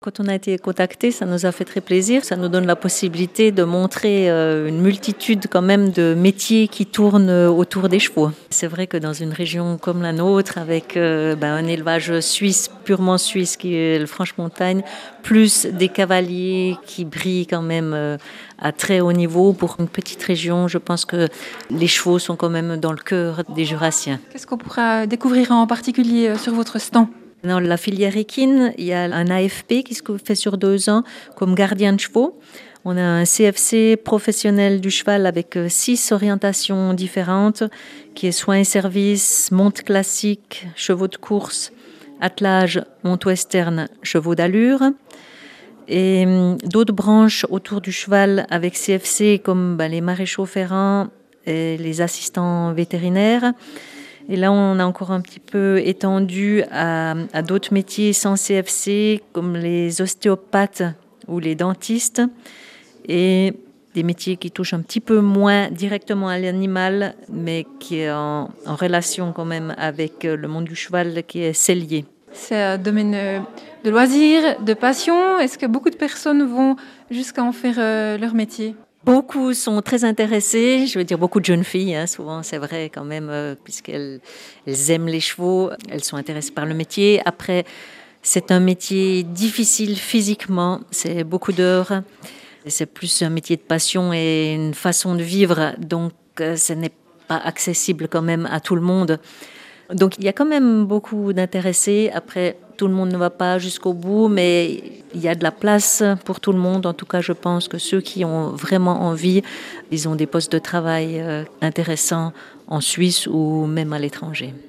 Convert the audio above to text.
Quand on a été contacté, ça nous a fait très plaisir. Ça nous donne la possibilité de montrer une multitude quand même de métiers qui tournent autour des chevaux. C'est vrai que dans une région comme la nôtre, avec un élevage suisse, purement suisse, qui est le Franche-Montagne, plus des cavaliers qui brillent quand même à très haut niveau pour une petite région, je pense que les chevaux sont quand même dans le cœur des Jurassiens. Qu'est-ce qu'on pourra découvrir en particulier sur votre stand ? Dans la filière équine, il y a un AFP qui se fait sur 2 ans comme gardien de chevaux. On a un CFC professionnel du cheval avec 6 orientations différentes, qui est soins et services, monte classique, chevaux de course, attelage, monte western, chevaux d'allure. Et d'autres branches autour du cheval avec CFC comme les maréchaux ferrants et les assistants vétérinaires. Et là, on a encore un petit peu étendu à d'autres métiers sans CFC, comme les ostéopathes ou les dentistes, et des métiers qui touchent un petit peu moins directement à l'animal, mais qui est en relation quand même avec le monde du cheval, qui est cellier. C'est un domaine de loisirs, de passion. Est-ce que beaucoup de personnes vont jusqu'à en faire leur métier ? Beaucoup sont très intéressés, je veux dire beaucoup de jeunes filles, souvent c'est vrai quand même, puisqu'elles aiment les chevaux, elles sont intéressées par le métier. Après, c'est un métier difficile physiquement, c'est beaucoup d'heures, c'est plus un métier de passion et une façon de vivre, donc ce n'est pas accessible quand même à tout le monde. Donc il y a quand même beaucoup d'intéressés. Après, tout le monde ne va pas jusqu'au bout, mais il y a de la place pour tout le monde. En tout cas, je pense que ceux qui ont vraiment envie, ils ont des postes de travail intéressants en Suisse ou même à l'étranger.